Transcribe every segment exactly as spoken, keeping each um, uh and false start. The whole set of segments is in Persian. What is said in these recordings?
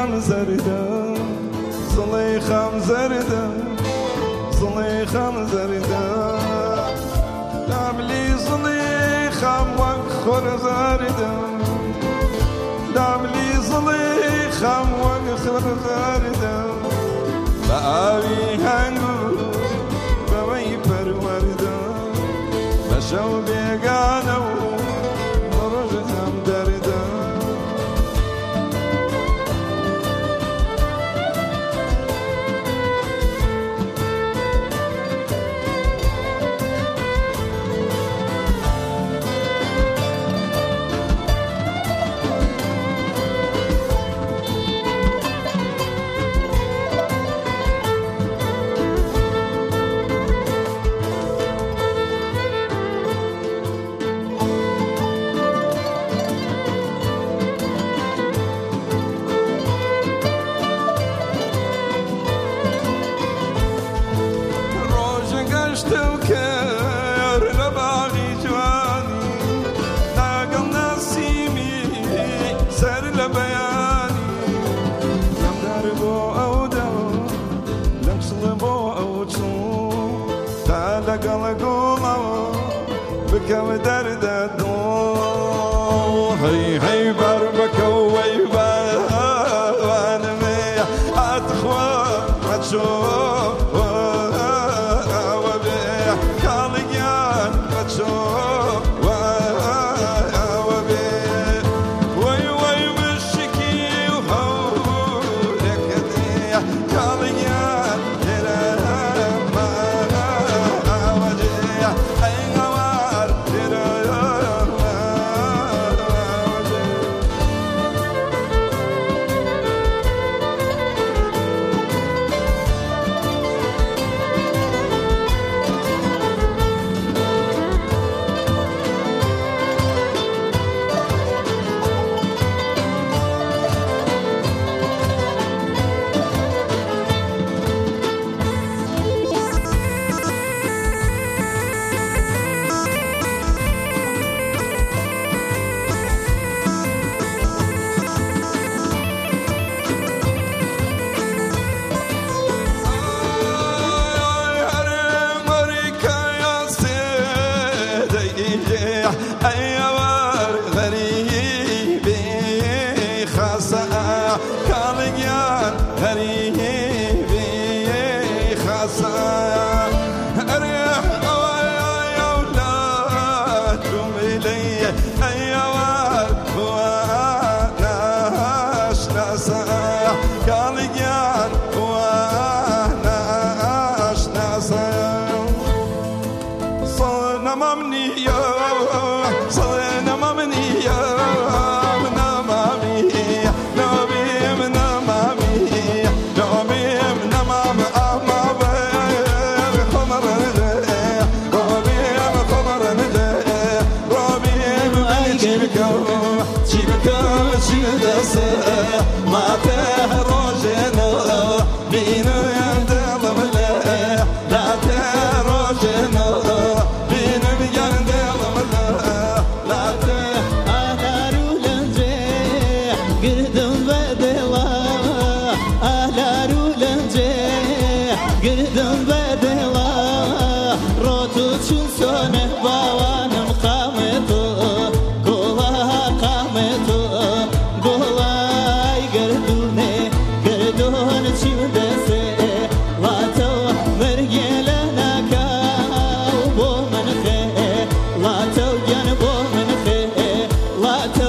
زليخة زردة زليخة زردة زليخة زردة دعملي زليخة وأخر زردة دعملي زليخة وأخر زردة بأبي هنگو بوي پروردة بشو بيگانو مرجزم درده بكم درد الدور هي هي بربك ويبا وانا مي اتخوى فتشوف وبيع كالجان فتشوف وبيع وي وي مشكي وهولك دي كالجان ما وجيع أيوار غريبي خاصة كالجان غريبي خاصة أريح يا أولادكم إلي أيوار وناش ناسا كالجان وناش ناسا صرنا ممني صلينا ممني يا منا مامي نبي منا مامي نبي منا مامي أما بخمر نده ربي بخمر نده ربي بمنجبكو جيبكو جيدس ما تهروجنا بينو يندل ملا لا تهروجنا بينو يندل ملا Girdim bedela rotu çulsone bavanım kametu gola kametu gola girdune girdun çimdese lato mergelana ka bo menfe lato yan bo menfe lato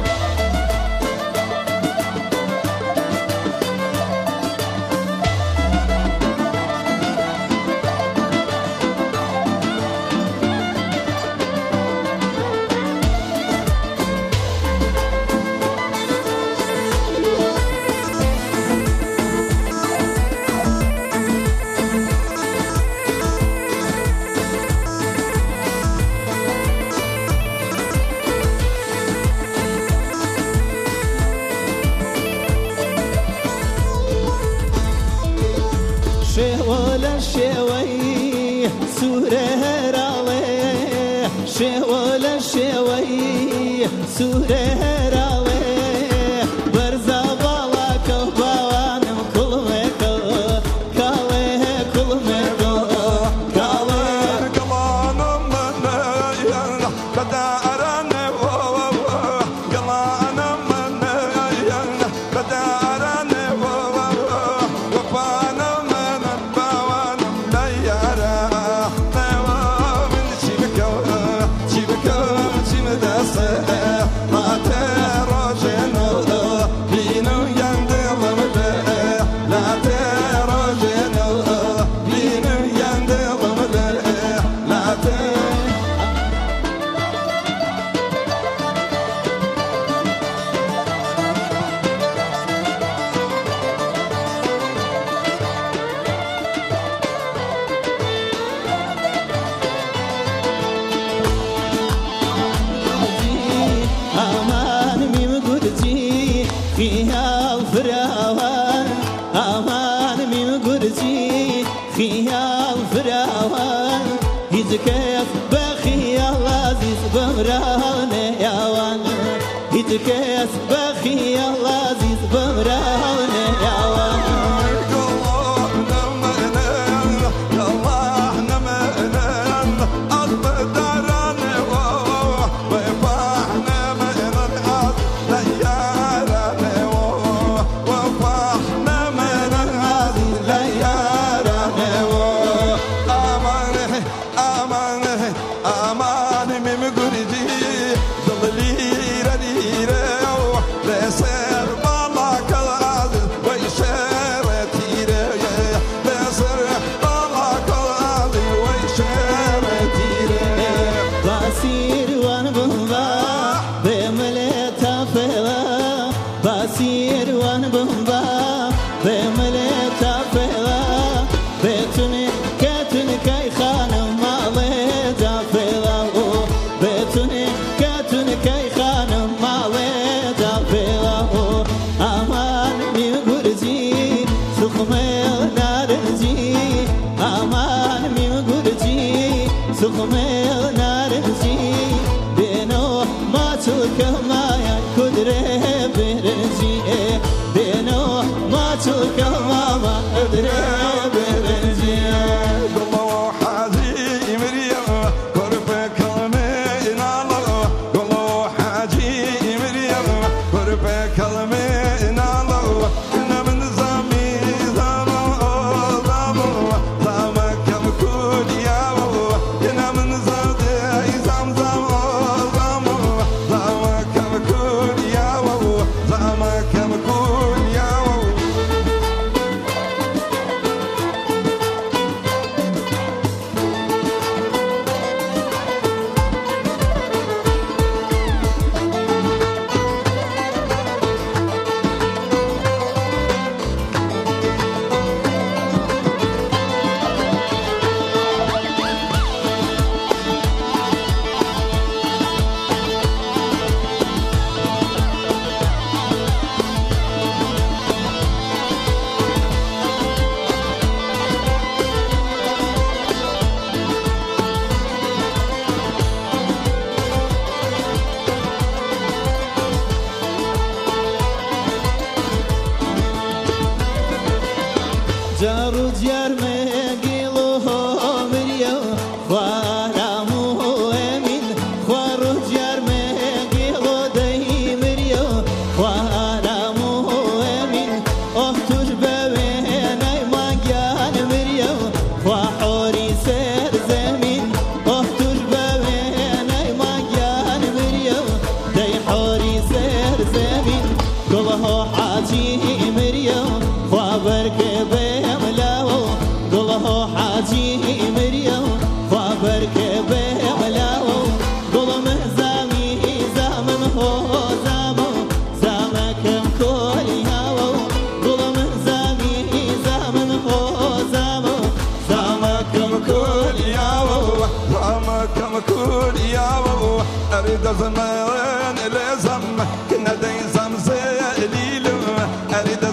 شولا شوي سوره راوي شولا شوي سوره راوي برزا بالا كو مال فراوان هيتكيف بخي العزيز بمران ياوان هيتكيف بخي العزيز بمران ياوان باسير وان بمبا بمليت فيلا بيتني كاتن كاي خانم مالي دافيلا بيتني كاتن كاي خانم مالي دافيلا امان مي غرزي سخمل نارزي امان مي غرزي سخمل نارزي بينو ما تكما يا كدره برزي بينو ما تكما ما ادري برزي قلو حاجي مريم قربك من الله قلو حاجي مريم قربك من الله إن من زمي زمو زمو زمك مكود يا إن من زمي زم زمو زمو زمك مكود يا زمك مكود يا جارو جار مقيلو مريو خوارامو امين خوارو جار مقيلو داي مريو خوارامو امين اختوش بويناي ماقيان مريو وحوري سير زمين اختوش بويناي ماقيان مريو داي حوري سير زمين كله حاجي مريو خوابرك حاجي مريم وبركب ملاو قلم زامي زامن هو زامو زامكم كل هاو قلم زامي زامن هو زامو زامكم كل ياو زمكم كل ياو أريد زمان لزم كنا داي زمزة ليلو أريد